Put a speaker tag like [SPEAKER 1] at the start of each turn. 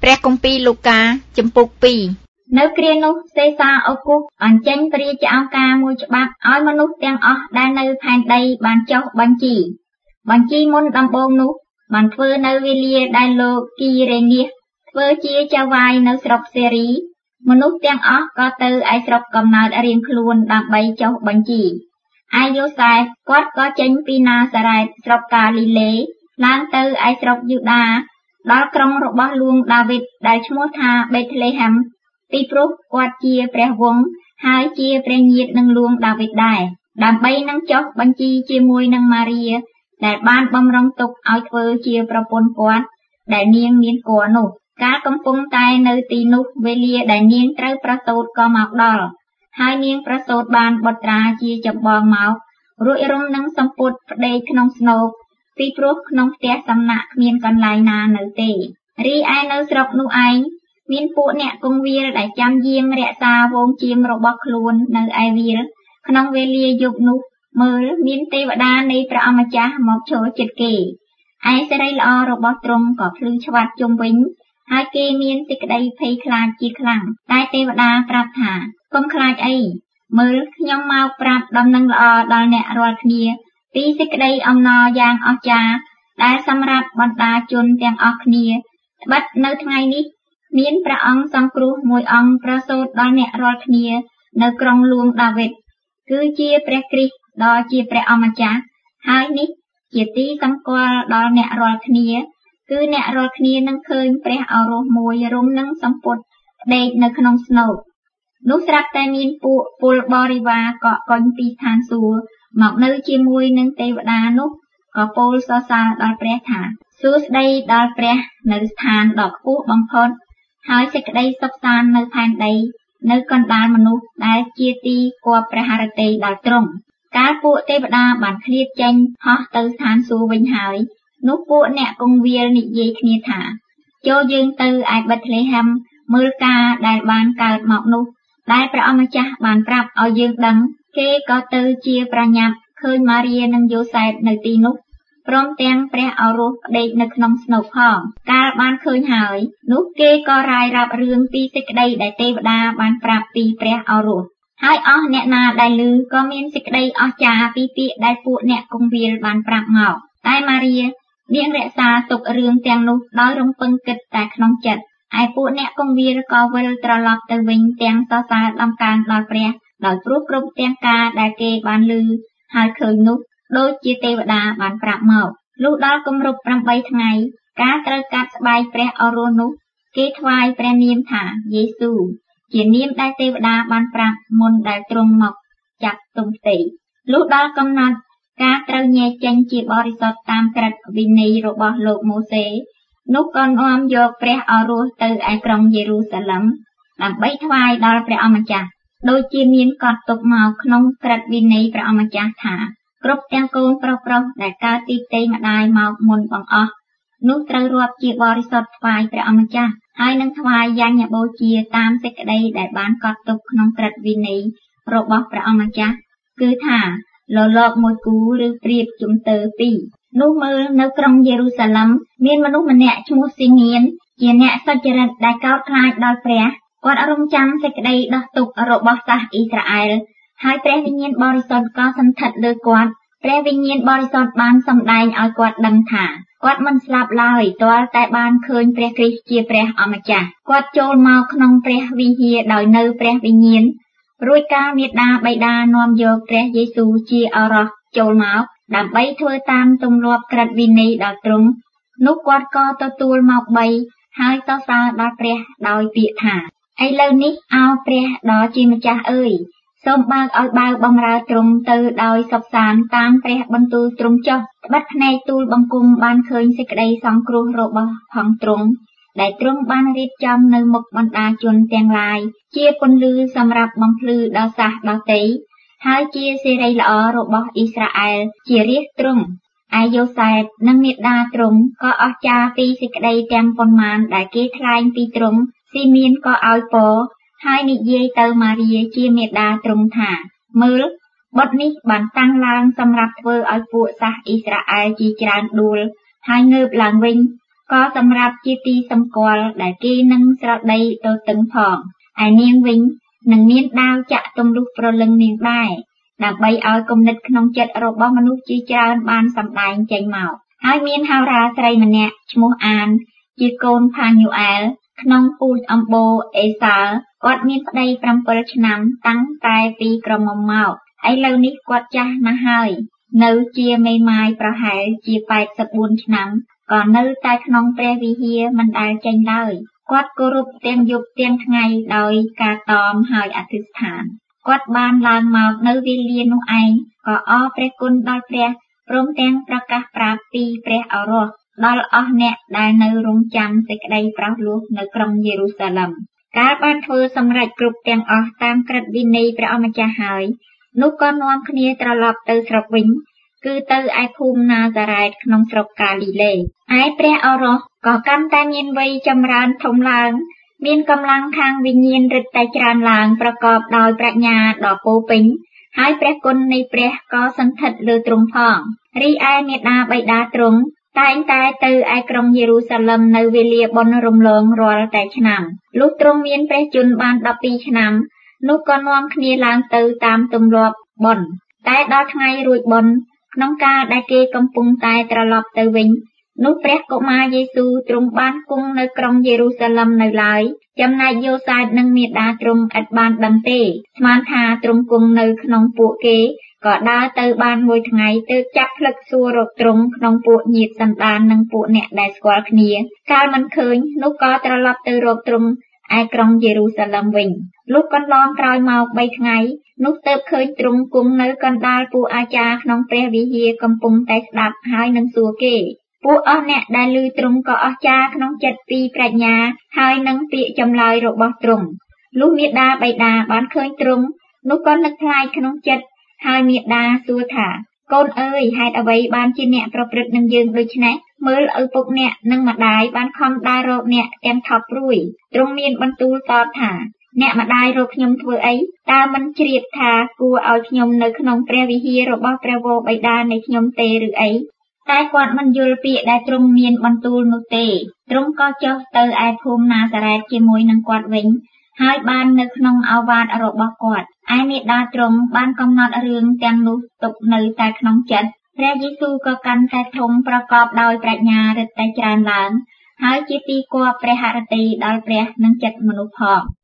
[SPEAKER 1] ព្រះគម្ពីរលូកាចំពុក2នៅគ្រានោះសេសាអុកុសអញ្ជើញព្រះរាជឱការមួយច្បាប់ឲ្យមនុស្សទាំងអស់ដែលនៅផែនដីបានចុះបញ្ជីមុនដំបូងនោះបានធ្វើនៅវេលាដែលលោកគីរេនីសធ្វើជាចៅហ្វាយនៅស្រុកសេរីមនុស្សទាំងអស់ក៏ទៅឯស្រុកកំណើតរៀងខ្លួនដើម្បីចុះបញ្ជីឯយូសែฟគាត់ក៏ចេញពីណាសារ៉េតស្រុកកាលីលេឡើងទៅឯស្រុកយូដាដល់ក្រុងរបស់លួងដាវីតដែលឈ្មោះថាបេតលេហឹមពីព្រោះគាត់ជាព្រះវង្សហើយជាព្រះញាតិនឹងលួងដាវីតដែរដើម្បីនឹងចុះបញ្ជីជាមួយនឹងម៉ារីដែលបានបំរុងទុកឲ្យធ្វើជាប្រពន្ធគាត់ដែលនាងមានគភ៌នោះកាលកំពុងតែនៅទីនោះវេលាដែលនាងត្រូវប្រសូតក៏មកដល់ហើយនាងប្រសូតបានបុត្រាជាចម្បងមករួចរំនឹងសម្ពុតផ្ដេកក្នុងស្នូកពីព្រោះក្នុងផ្ទះសំណាក់គ្មានកន្លែងណានៅទេរីឯនៅស្រុកនោះឯងមានពួកអ្នកគង្វាលដែលចាំយាងរក្សាវងជៀមរបស់ខ្លួននៅឯវាលក្នុងវេលាយប់នោះមើលមានទេវតានៃព្រះអម្ចាស់មកឈរជិតគេឯសេរីល្អរបស់ទ្រង់ក៏ភ្លឺឆ្វាតជុំវិញហើយគេមានសេចក្តីភ័យខ្លាចជាខ្លាំងតែទេវតាប្រាប់ថាកុំខ្លាចអីមើលខ្ញុំមកប្រាប់ដំណឹងល្អដល់អ្នករាល់គ្នាពីសេចក្តីអំណរយ៉ាងអស្ចារ្យដែលសម្រាប់បណ្ដាជនទាំងអស់គ្នាត្បិតនៅថ្ងៃនេះមានព្រះអង្គសង្គ្រោះមួយអង្គប្រសូតដល់អ្នករាល់គ្នានៅក្រុងលួងដាវីតគឺជាព្រះគ្រីស្ទដ៏ជាព្រះអម្ចាស់ហើយនេះជាទីសម្គាល់ដល់អ្នករាល់គ្នាគឺអ្នករាល់គ្នានឹងឃើញព្រះឱរសមួយរុំនឹងសម្ពុតផ្ដេកនៅក្នុងស្នូកនោះស្រាប់តែមានពួកពលបរិវារកកកុញពីឋានសួគ៌មកនៅជាមួយនឹងទេវតានោះក៏ពោលសរសើរដល់ព្រះថាសួស្តីដល់ព្រះនៅស្ថានដ៏ខ្ពស់បំផុតហើយសេចក្តីសុខសាន្តនៅផែនដីនៅកណ្ដាលមនុស្សដែលជាទីគប់ព្រះハរតីដល់ទ្រង់កាលពួកទេវតាបានឃ្លាតចេញហោះទៅស្ថានសួគ៌វិញហើយនោះពួកអ្នកគង្វាលនិយាយគ្នាថាចូលយើងទៅឯបេតលេហឹមមើលការដែលបានកើតមកនោះដែលព្រះអម្ចាស់បានប្រាប់ឲ្យយើងដឹងគេក៏ទៅជាប្រញាប់ឃើញម៉ារីនិងយូសែបនៅទីនោះព្រមទាំងព្រះឱរសផ្ដេកនៅក្នុងស្នូកផងកាលបានឃើញហើយនោះគេក៏រាយរាប់រឿងពីសេចក្តីដែលទេវតាបានប្រាប់ពីព្រះឱរសហើយអស់អ្នកណាដែលឮក៏មានសេចក្តីអស្ចារ្យពីពាក្យដែលពួកអ្នកគង្វាលបានប្រាប់មកតែម៉ារីនាងរក្សាទុករឿងទាំងនោះដោយរំពឹងគិតតែក្នុងចិត្តឯពួកអ្នកគង្វាលក៏វិលត្រឡប់ទៅវិញទាំងសរសើរដំកើងដល់ព្រះដោយព្រោះគ្រប់ទាំងការដែលគេបានឮហើយឃើញនោះដូចជាទេវតាបានប្រាប់មកលុះដល់គម្រប់8ថ្ងៃការត្រូវកាត់ស្បែកព្រះឱរសនោះគេថ្វាយព្រះនាមថាយេស៊ូជានាមដែលទេវតាបានប្រាប់មុនដែលទ្រង់មកចាប់ទុំផ្ទៃលុះដល់កំណត់ការត្រូវញែកចេញជាបរិសុទ្ធតាមក្រឹតវិន័យរបស់លោកម៉ូសេនោះក៏នាំយកព្រះឱរសទៅឯក្រុងយេរូសាឡឹមដើម្បីថ្វាយដល់ព្រះអម្ចាស់ដូចជាមានកត់ទុកមកក្នុងក្រឹតវិន័យព្រះអម្ចាស់ថាគ្រប់ទាំងកូនប្រុសដែលកើតពីផ្ទៃម្ដាយមកមុនបង្អស់នោះត្រូវរាប់ជាបរិសុទ្ធថ្វាយព្រះអម្ចាស់ហើយនឹងថ្វាយយញ្ញបូជាតាមសេចក្តីដែលបានកត់ទុកក្នុងក្រឹតវិន័យរបស់ព្រះអម្ចាស់គឺថាលលកមួយគូឬព្រាបជំទើពីរនោះមើលនៅក្រុងយេរូសាឡឹមមានមនុស្សម្នាក់ឈ្មោះស៊ីមៀនជាអ្នកសុចរិតដែលកោតខ្លាចដល់ព្រះគាត់រំចាំសេចក្តីដោះទុក្ខរបស់សាសអ៊ីស្រាអែលហើយព្រះវិញ្ញាណបរិសុទ្ធក៏សន្ធិដ្ឋលើគាត់ព្រះវិញ្ញាណបរិសុទ្ធបានសម្ដែងឲ្យគាត់ដឹងថាគាត់មិនស្លាប់ឡើយទាល់តែបានឃើញព្រះគ្រីស្ទជាព្រះអម្ចាស់គាត់ចូលមកក្នុងព្រះវិហារដោយនៅព្រះវិញ្ញាណរួចកាលមាតាបិតានាំយកព្រះយេស៊ូវជាឱរសចូលមកដើម្បីធ្វើតាមទម្លាប់ក្រឹតវិន័យដល់ទ្រង់នោះគាត់ក៏ទទួលមក3ហើយសរសើរដល់ព្រះដោយពាក្យថាឥឡូវនេះអោព្រះដ៏ជាម្ចាស់អើយសូមបើកឲ្យបើបម្រើទ្រង់ទៅដោយសុខសាន្តតាមព្រះបន្ទូលទ្រង់ចុះត្បិតភ្នែកទូលបង្គំបានឃើញសេចក្តីសង្គ្រោះរបស់ផងទ្រង់ដែលទ្រង់បានរៀបចំនៅមុខបណ្ដាជនទាំងឡាយជាពន្លឺសម្រាប់បំភ្លឺដល់សាសដទៃហើយជាសេរីល្អរបស់អ៊ីស្រាអែលជារាជទ្រង់ឯយូសែបនិងមាតាទ្រង់ក៏អស្ចារ្យពីសេចក្តីទាំងប៉ុន្មានដែលគេថ្លែងពីទ្រង់ស៊ីមៀនក៏ឲ្យពរហើយនិយាយទៅម៉ារីជាមាតាទ្រង់ថាមើលបុត្រនេះបានតាំងឡើងសម្រាប់ធ្វើឲ្យពួកសាសអ៊ីស្រាអែលជាច្រើនដួលហើយងើបឡើងវិញក៏សម្រាប់ជាទីសម្គាល់ដែលគេនឹងស្រដីទទឹងផងឯនាងវិញនឹងមានដាវចាក់ទម្លុះប្រលឹងនាងដែរដើម្បីឲ្យគំនិតក្នុងចិត្តរបស់មនុស្សជាច្រើនបានសម្ដែងចេញមកហើយមានហោរាស្រីម្នាក់ឈ្មោះអានជាកូនផាញូអែលក្នុងពូជអម្បូរអេសាល់គាត់មានប្តី7ឆ្នាំតាំងតែពីក្រមុំមកឥឡូវនេះគាត់ចាស់ណាស់ហើយនៅជាមេម៉ាយប្រហែលជា84ឆ្នាំក៏នៅតែក្នុងព្រះវិហារមិនដែលចេញឡើយគាត់គោរពទាំងយប់ទាំងថ្ងៃដោយការតមហើយអធិស្ឋានគាត់បានឡើងមកនៅវេលានោះឯងក៏អរព្រះគុណដល់ព្រះព្រមទាំងប្រកាសប្រាប់ពីព្រះឱរសដល់អស់អ្នកដែលនៅរង់ចាំសេចក្តីប្រោសលោះនៅក្រុងយេរូសាឡិមកាលបានធ្វើសម្រេចគ្រប់ទាំងអស់តាមក្រឹត្យវិន័យព្រះអម្ចាស់ហើយនោះក៏នាំគ្នាត្រឡប់ទៅស្រុកវិញគឺទៅឯភូមិណាសារ៉េតក្នុងស្រុកកាលីលេឯព្រះឱរសក៏កាន់តែមានវ័យចម្រើនធំឡើងមានកម្លាំងខាងវិញ្ញាណរឹតតែច្រើនឡើងប្រកបដោយប្រាជ្ញាដ៏ពោពេញហើយព្រះគុណនៃព្រះក៏សន្ធិដ្ឋលើទ្រង់ផងរីឯមាតាបិតាទ្រង់តែងតែទៅឯក្រុងយេរូសាឡិមនៅវេលាបុណ្យរំលងរាល់តែឆ្នាំលុះទ្រង់មានព្រះជន្មបាន12ឆ្នាំនោះក៏នាំគ្នាឡើងទៅតាមទម្លាប់បុណ្យតែដល់ថ្ងៃរួចបុណ្យក្នុងកាលដែលគេកំពុងតែត្រឡប់ទៅវិញនោះព្រះកុមារយេស៊ូទ្រង់បានគង់នៅក្រុងយេរូសាឡិមនៅឡើយចំណែកយោសែបនិងមាតាទ្រង់ឥតបានដឹងទេស្មានថាទ្រង់គង់នៅក្នុងពួកគេក៏ដើរទៅបានមួយថ្ងៃទើបចាប់ផ្លឹកសួររកទ្រង់ក្នុងពួកញាតិសន្តាននិងពួកអ្នកដែលស្គាល់គ្នាកាលមិនឃើញនោះក៏ត្រឡប់ទៅរកទ្រង់ឯក្រុងយេរូសាឡិមវិញលុះកន្លងក្រោយមក3ថ្ងៃនោះទើបឃើញទ្រង់គង់នៅកណ្ដាលពួកអាចារ្យក្នុងព្រះវិហារកំពុងតែស្ដាប់ហើយនឹងសួរគេពួកអស់អ្នកដែលឮទ្រង់ក៏អស្ចារ្យក្នុងចិត្តពីប្រាជ្ញាហើយនឹងពាក្យចម្លើយរបស់ទ្រង់លុះមាតាបិតាបានឃើញទ្រង់នោះក៏នឹកថ្លាយក្នុងចិត្តហើយមាតាសួរថាកូនអើយហេតុអ្វីបានជាអ្នកប្រព្រឹត្តនឹងយើងដូច្នេះមើលឪពុកអ្នកនិងម្ដាយបានខំដើររកអ្នកទាំងថប់ព្រួយទ្រង់មានបន្ទូលតបថាអ្នកម្ដាយរកខ្ញុំធ្វើអីតើមិនជ្រាបថាគួរឲ្យខ្ញុំនៅក្នុងព្រះវិហាររបស់ព្រះវរបិតានៃខ្ញុំទេឬអីតែគាត់មិនយល់ពាក្យដែលទ្រង់មានបន្ទូលនោះទេទ្រង់ក៏ចុះទៅឯភូមិណាសារ៉េតជាមួយនឹងគាត់វិញហើយបាននៅក្នុងឱវាទរបស់គាត់ឯមាតាទ្រង់បានកំណត់រឿងទាំងនោះទុកនៅតែក្នុងចិត្តព្រះយេស៊ូវក៏កាន់តែធំប្រកបដោយប្រាជ្ញារឹតតែច្រើនឡើងហើយជាទីគាប់ព្រះហឫទ័យដល់ព្រះនិងចិត្តមនុស្សផង